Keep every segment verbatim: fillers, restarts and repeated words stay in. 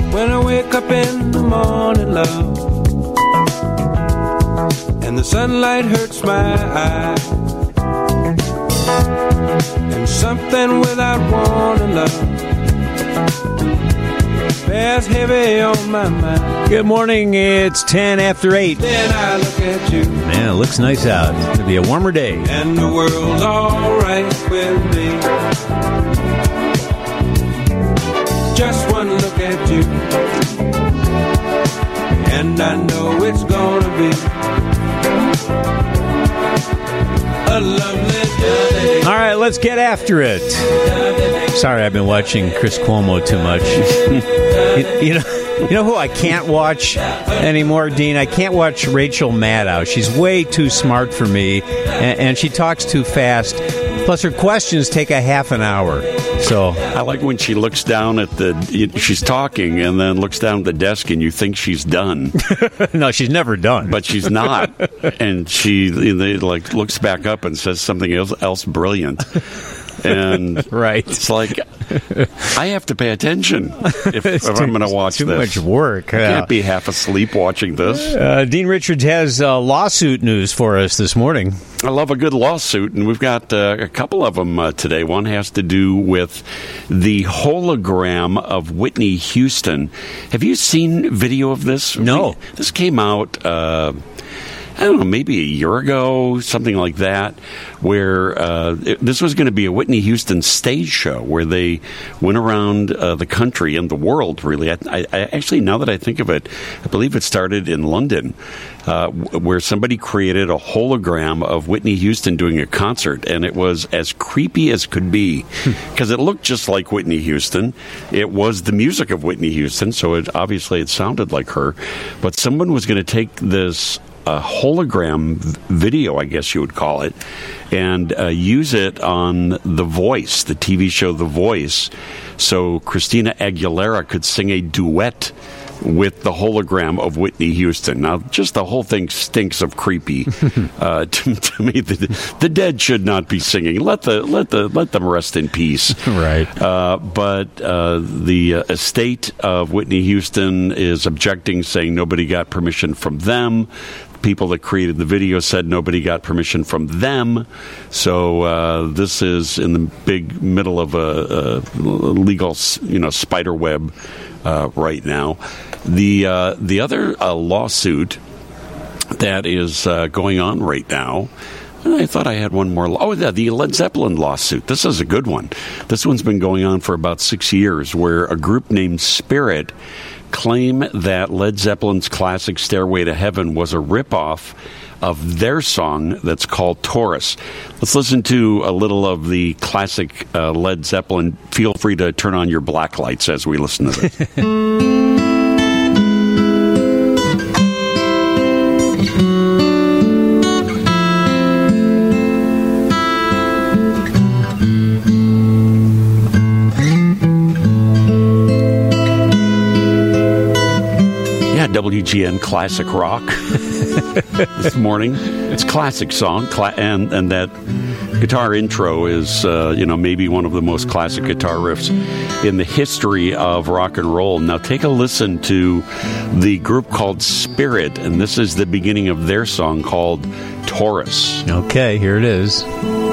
When I wake up in the morning, love, and the sunlight hurts my eyes, and something without warning, love, bears heavy on my mind. Good morning. It's ten after eight. Then I look at you. Man, it looks nice out. It's going to be a warmer day. And the world's all right with me. Just one look at you, and I know it's gonna be a lovely day. All right, let's get after it. Sorry, I've been watching Chris Cuomo too much. you, you know. You know who I can't watch anymore, Dean? I can't watch Rachel Maddow. She's way too smart for me, and, and she talks too fast. Plus, her questions take a half an hour. So I like when she looks down at the, she's talking and then looks down at the desk and you think she's done. No, she's never done. But she's not. And she like looks back up and says something else, else brilliant. And right. It's like, I have to pay attention if, if too, I'm going to watch too this. Too much work. I can't be half asleep watching this. Uh, Dean Richards has uh, lawsuit news for us this morning. I love a good lawsuit, and we've got uh, a couple of them uh, today. One has to do with the hologram of Whitney Houston. Have you seen video of this? No. We, this came out... Uh, I don't know, maybe a year ago, something like that, where uh, it, this was going to be a Whitney Houston stage show where they went around uh, the country and the world, really. I, I, I actually, now that I think of it, I believe it started in London, uh, where somebody created a hologram of Whitney Houston doing a concert, and it was as creepy as could be, because it looked just like Whitney Houston. It was the music of Whitney Houston, so it, obviously it sounded like her. But someone was going to take this a hologram video, I guess you would call it, and uh, use it on The Voice, the T V show The Voice, so Christina Aguilera could sing a duet with the hologram of Whitney Houston. Now, just the whole thing stinks of creepy. uh, to, to me, the, the dead should not be singing. Let the let the let them rest in peace. Right. Uh, but uh, the uh, estate of Whitney Houston is objecting, saying nobody got permission from them. People that created the video said nobody got permission from them. So uh, this is in the big middle of a, a legal, you know, spider web uh, right now. The uh, the other uh, lawsuit that is uh, going on right now, I thought I had one more. Oh, yeah, the Led Zeppelin lawsuit. This is a good one. This one's been going on for about six years, where a group named Spirit claim that Led Zeppelin's classic Stairway to Heaven was a ripoff of their song that's called Taurus. Let's listen to a little of the classic uh, Led Zeppelin. Feel free to turn on your black lights as we listen to this. W G N Classic Rock this morning. It's a classic song, cla- and and that guitar intro is, uh, you know, maybe one of the most classic guitar riffs in the history of rock and roll. Now take a listen to the group called Spirit, and this is the beginning of their song called Taurus. Okay, here it is.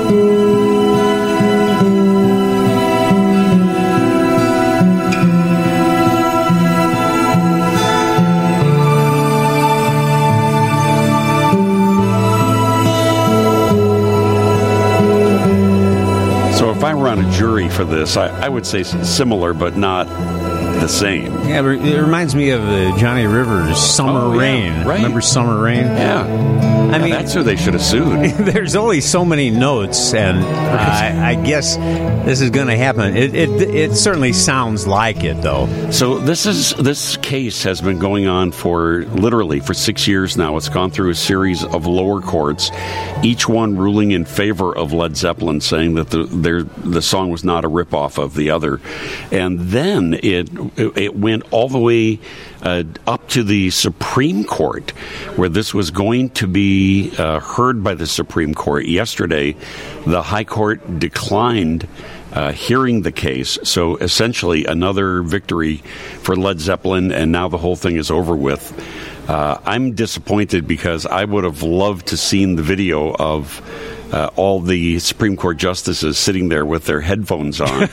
If I were on a jury for this, I, I would say similar, but not the same. Yeah, it reminds me of the Johnny Rivers Summer oh, yeah, Rain. Right. Remember Summer Rain? Yeah. I mean, that's who they should have sued. There's only so many notes, and I, I guess this is going to happen. It, it it certainly sounds like it, though. So this is this case has been going on for literally for six years now. It's gone through a series of lower courts, each one ruling in favor of Led Zeppelin, saying that the their, the song was not a ripoff of the other, and then it it went all the way uh, up to the Supreme Court, where this was going to be uh, heard by the Supreme Court. Yesterday, the High Court declined uh, hearing the case. So essentially another victory for Led Zeppelin, and now the whole thing is over with. Uh, I'm disappointed because I would have loved to seen the video of uh, all the Supreme Court justices sitting there with their headphones on,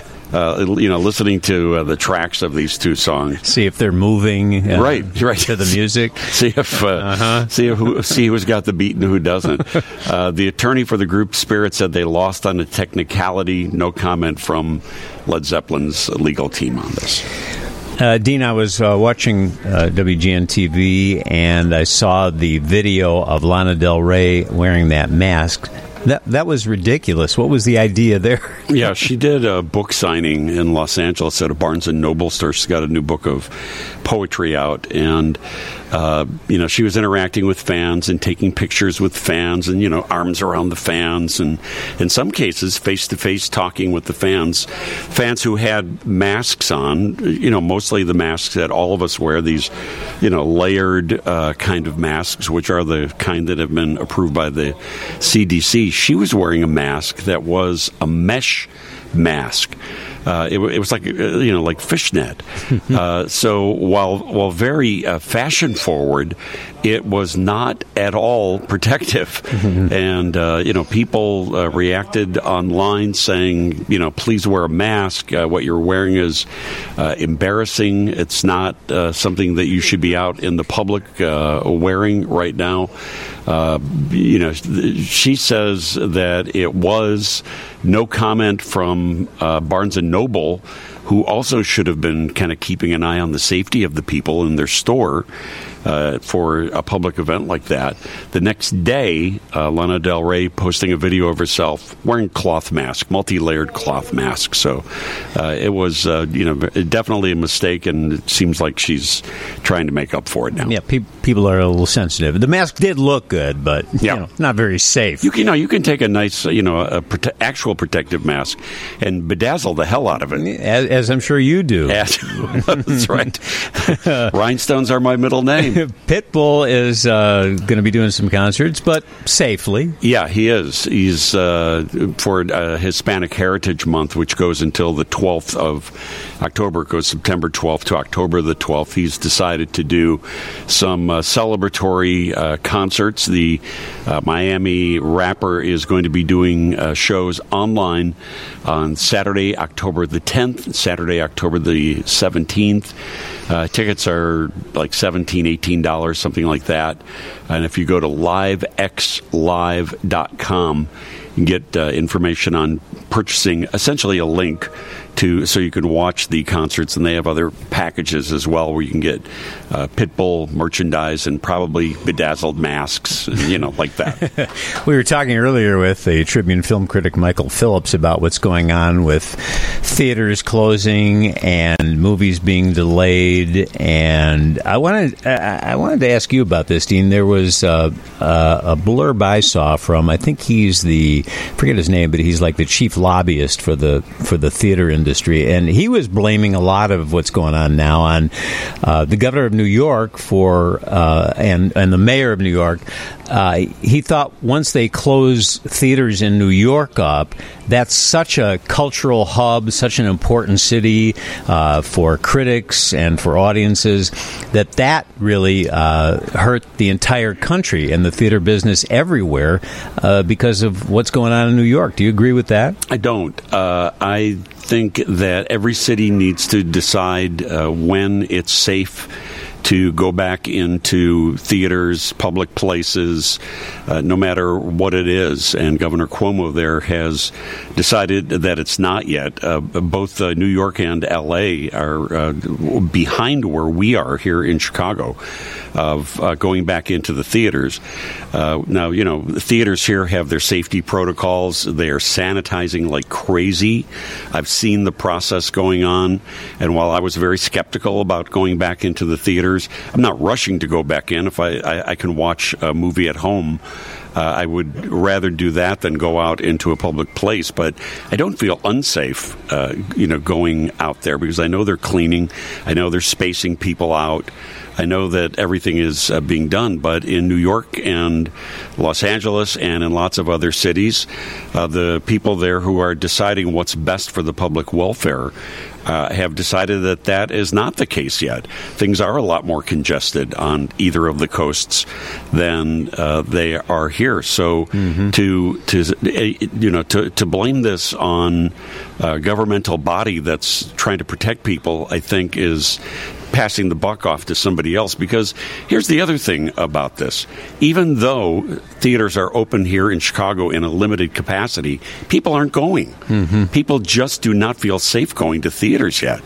uh, you know, listening to uh, the tracks of these two songs. See if they're moving, uh, right, right, to the music. See if uh, uh-huh. see if who see who's got the beat and who doesn't. Uh, the attorney for the group Spirit said they lost on a technicality. No comment from Led Zeppelin's legal team on this. Uh, Dean, I was uh, watching uh, W G N T V, and I saw the video of Lana Del Rey wearing that mask. That that was ridiculous. What was the idea there? Yeah, she did a book signing in Los Angeles at a Barnes and Noble store. She's got a new book of poetry out, and uh, you know, she was interacting with fans and taking pictures with fans, and you know, arms around the fans, and in some cases, face to face talking with the fans. Fans who had masks on, you know, mostly the masks that all of us wear. These, you know, layered uh, kind of masks, which are the kind that have been approved by the C D C. She was wearing a mask that was a mesh mask. Uh, it, it was like you know, like fishnet. uh, so while while very uh, fashion forward, it was not at all protective. And uh, you know, people uh, reacted online saying, you know, please wear a mask. Uh, what you're wearing is uh, embarrassing. It's not uh, something that you should be out in the public uh, wearing right now. Uh, you know, she says that it was no comment from uh, Barnes and Noble, who also should have been kind of keeping an eye on the safety of the people in their store uh, for a public event like that. The next day, uh, Lana Del Rey posting a video of herself wearing cloth mask, multi-layered cloth mask. So uh, it was, uh, you know, definitely a mistake, and it seems like she's trying to make up for it now. Yeah, pe- people are a little sensitive. The mask did look good, but yeah. you know, not very safe. You can, you know, you can take a nice, you know, a prote- actual protective mask and bedazzle the hell out of it. As, as I'm sure you do. As, that's right. Rhinestones are my middle name. Pitbull is uh, going to be doing some concerts, but safely. Yeah, he is. He's uh, for uh, Hispanic Heritage Month, which goes until the twelfth of October. It goes September twelfth to October the twelfth. He's decided to do some uh, celebratory uh, concerts. The uh, Miami rapper is going to be doing uh, shows online on Saturday, October the tenth, Saturday, October the seventeenth. Uh, tickets are like seventeen dollars, eighteen dollars, something like that. And if you go to live x live dot com, you can get uh, information on purchasing essentially a link to so you can watch the concerts, and they have other packages as well where you can get uh, Pitbull merchandise and probably bedazzled masks, you know, like that. We were talking earlier with the Tribune film critic Michael Phillips about what's going on with theaters closing and movies being delayed, and I wanted I wanted to ask you about this, Dean. There was uh, uh, a blurb I saw from, I think he's the, I forget his name, but he's like the chief lobbyist for the for the theater industry, and he was blaming a lot of what's going on now on uh, the governor of New York for uh, and and the mayor of New York. Uh, he thought once they close theaters in New York up, that's such a cultural hub, such an important city uh, for critics and for audiences, that that really uh, hurt the entire country and the theater business everywhere uh, because of what's going on in New York. Do you agree with that? I don't. Uh, I think that every city needs to decide uh, when it's safe to go back into theaters, public places, uh, no matter what it is. And Governor Cuomo there has decided that it's not yet. Uh, both uh, New York and L A are uh, behind where we are here in Chicago of uh, going back into the theaters. Uh, now, you know, the theaters here have their safety protocols. They are sanitizing like crazy. I've seen the process going on. And while I was very skeptical about going back into the theaters, I'm not rushing to go back in. If I, I, I can watch a movie at home Uh, I would rather do that than go out into a public place. But I don't feel unsafe, uh, you know, going out there because I know they're cleaning. I know they're spacing people out. I know that everything is uh, being done, but in New York and Los Angeles and in lots of other cities, uh, the people there who are deciding what's best for the public welfare uh, have decided that that is not the case yet. Things are a lot more congested on either of the coasts than uh, they are here. So mm-hmm. to to you know to to blame this on a governmental body that's trying to protect people, I think is passing the buck off to somebody else. Because here's the other thing about this. Even though theaters are open here in Chicago in a limited capacity, people aren't going. Mm-hmm. People just do not feel safe going to theaters yet.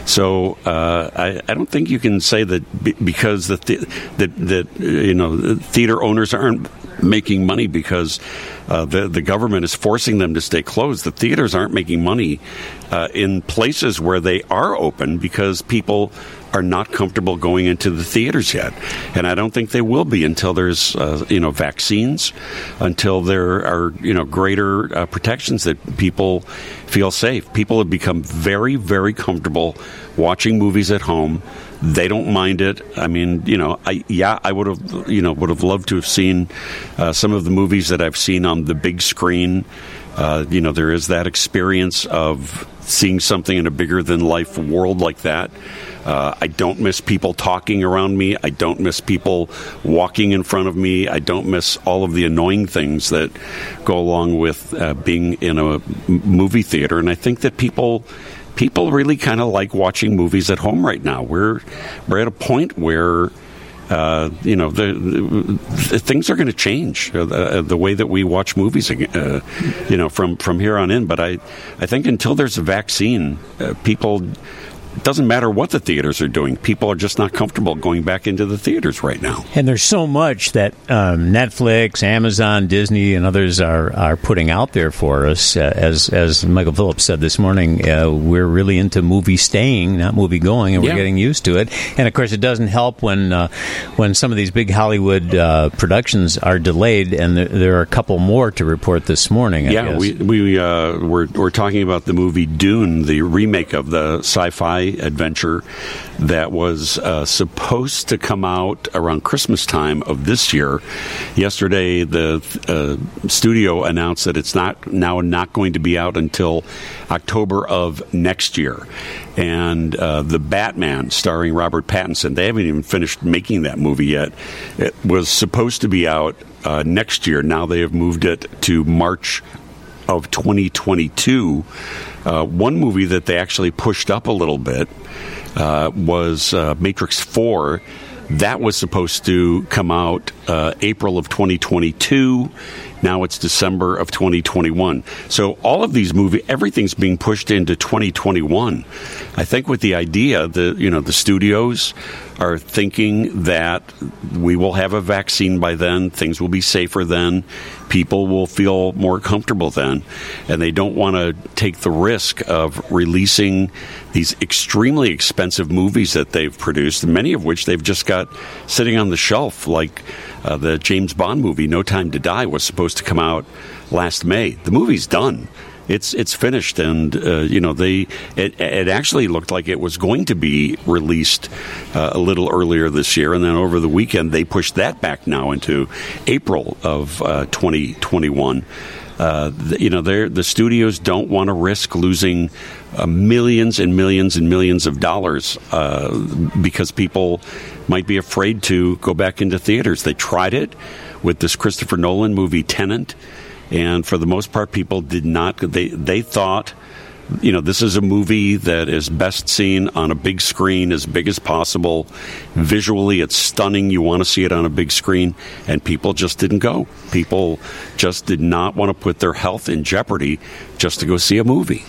So uh, I, I don't think you can say that b- because the th- that that you know theater owners aren't making money because uh, the the government is forcing them to stay closed. The theaters aren't making money uh, in places where they are open because people are not comfortable going into the theaters yet. And I don't think they will be until there's, uh, you know, vaccines, until there are, you know, greater uh, protections that people feel safe. People have become very, very comfortable watching movies at home. They don't mind it. I mean, you know, I, yeah, I would have, you know, would have loved to have seen uh, some of the movies that I've seen on the big screen. Uh, you know, there is that experience of seeing something in a bigger-than-life world like that. Uh, I don't miss people talking around me. I don't miss people walking in front of me. I don't miss all of the annoying things that go along with uh, being in a movie theater. And I think that people people really kind of like watching movies at home right now. We're we're at a point where Uh, you know, the, the, things are going to change uh, the, the way that we watch movies, uh, you know, from, from here on in. But I, I think until there's a vaccine, uh, people, it doesn't matter what the theaters are doing. People are just not comfortable going back into the theaters right now. And there's so much that um, Netflix, Amazon, Disney, and others are, are putting out there for us. Uh, as as Michael Phillips said this morning, uh, we're really into movie staying, not movie going, and we're yeah. getting used to it. And of course, it doesn't help when uh, when some of these big Hollywood uh, productions are delayed, and there, there are a couple more to report this morning. I yeah, guess. we we uh, we're we're talking about the movie Dune, the remake of the sci-fi adventure that was uh, supposed to come out around Christmas time of this year. Yesterday, the uh, studio announced that it's not now not going to be out until October of next year. And uh, the Batman, starring Robert Pattinson, they haven't even finished making that movie yet. It was supposed to be out uh, next year. Now they have moved it to March of twenty twenty-two. Uh, one movie that they actually pushed up a little bit uh, was uh, Matrix four. That was supposed to come out uh, April of twenty twenty-two. Now it's December of twenty twenty-one. So all of these movies, everything's being pushed into twenty twenty-one. I think with the idea that, you know, the studios are thinking that we will have a vaccine by then, things will be safer then, people will feel more comfortable then, and they don't want to take the risk of releasing these extremely expensive movies that they've produced, many of which they've just got sitting on the shelf, like uh, the James Bond movie, No Time to Die, was supposed to come out last May. The movie's done. It's it's finished, and uh, you know they. It, it actually looked like it was going to be released uh, a little earlier this year, and then over the weekend they pushed that back now into April of uh, twenty twenty-one. Uh, the, you know, the studios don't want to risk losing uh, millions and millions and millions of dollars uh, because people might be afraid to go back into theaters. They tried it with this Christopher Nolan movie, Tenet. And for the most part, people did not, they, they thought, you know, this is a movie that is best seen on a big screen, as big as possible. Visually, it's stunning. You want to see it on a big screen. And people just didn't go. People just did not want to put their health in jeopardy just to go see a movie.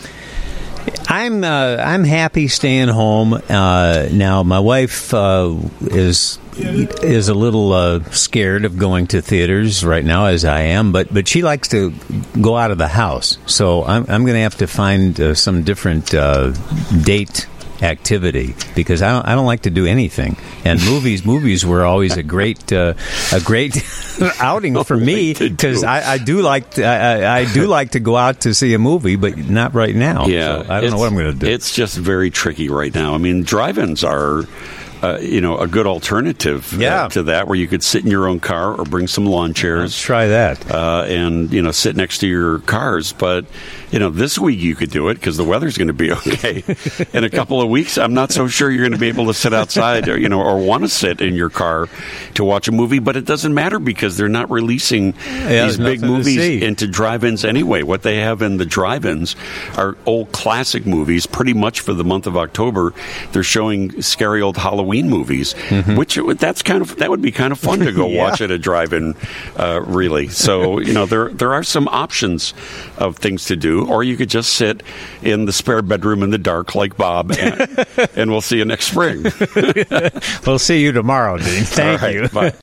I'm uh, I'm happy staying home. Uh, now, my wife uh, is is a little uh, scared of going to theaters right now, as I am, but but she likes to go out of the house. So I'm I'm going to have to find uh, some different uh, date activity because I don't, I don't like to do anything. And movies movies were always a great uh, a great outing for me because I, I do like to, I, I do like to go out to see a movie, but not right now. Yeah, so I don't know what I'm going to do. It's just very tricky right now. I mean, drive-ins are. Uh, you know, a good alternative yeah. uh, to that, where you could sit in your own car or bring some lawn chairs. Let's try that. Uh, and, you know, sit next to your cars. But, you know, this week you could do it because the weather's going to be okay. In a couple of weeks, I'm not so sure you're going to be able to sit outside or, you know, or want to sit in your car to watch a movie. But it doesn't matter because they're not releasing yeah, these big movies into drive-ins anyway. What they have in the drive-ins are old classic movies pretty much for the month of October. They're showing scary old Halloween movies, mm-hmm. which that's kind of that would be kind of fun to go yeah. watch at a drive-in, uh, really. So you know there there are some options of things to do, or you could just sit in the spare bedroom in the dark like Bob, and, and we'll see you next spring. We'll see you tomorrow, Dean. Thank All right, you. Bye.